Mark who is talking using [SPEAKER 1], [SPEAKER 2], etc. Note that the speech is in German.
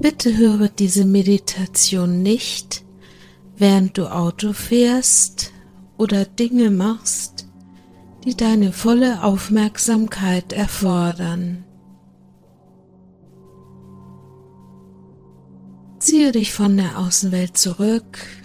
[SPEAKER 1] Bitte höre diese Meditation nicht, während du Auto fährst oder Dinge machst, die deine volle Aufmerksamkeit erfordern. Ziehe dich von der Außenwelt zurück